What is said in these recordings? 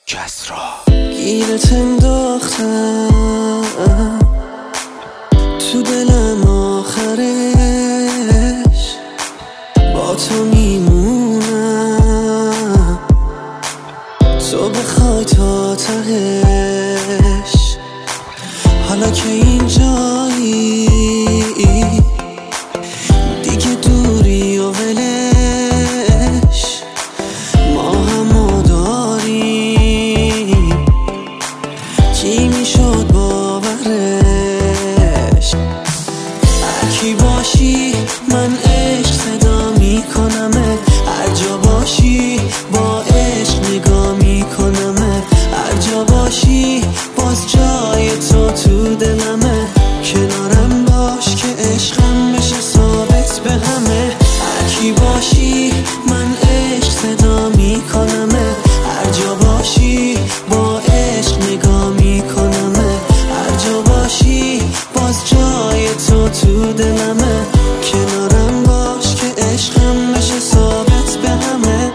کسرا گیرت انداختم تو دلم آخرش با تو میمونم تو بخوای تا تهش حالا که اینجایی دیگه دوری و ولش ما همو داریم کی میشد باورش هرکی باشی من عشق صدا میکنمه هر جا باشی با عشق نگاه میکنمه هر جا باشی باز جای تو دلمه کنارم باش که عشقم بشه ثابت به همه هرکی باشی من عشق صدا میکنمه هر جا باشی با عشق نگاه میکنمه هر جا باشی باز جای تو دلمه کنارم باش که عشقم بشه ثابت به همه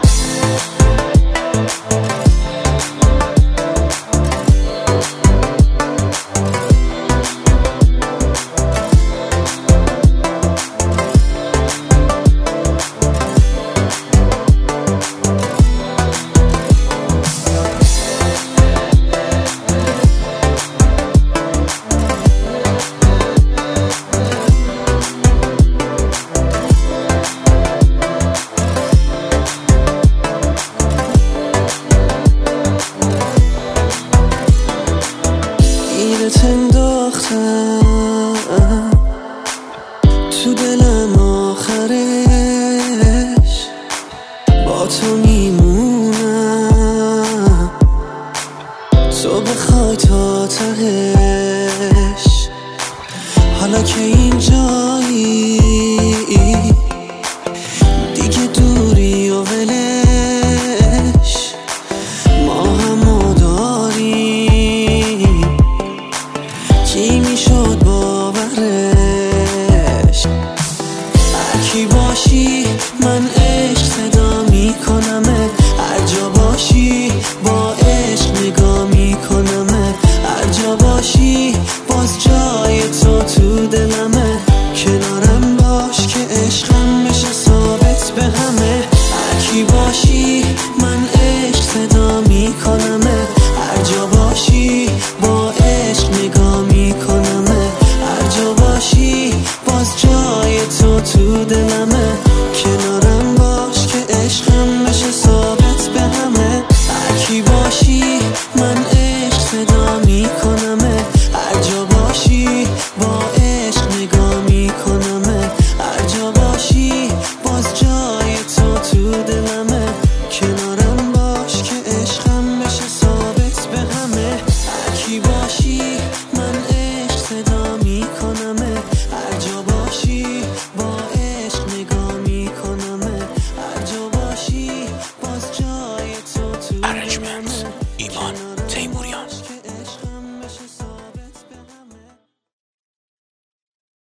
گیرت انداختم تو دلم آخرش با تو میمونم تو بخوای تا تهش حالا که اینجایی دیگه دوری و ولش ما همو داریم کی میشد باورش هرکی باشی من عشق صدا میکنمه هر جا باشی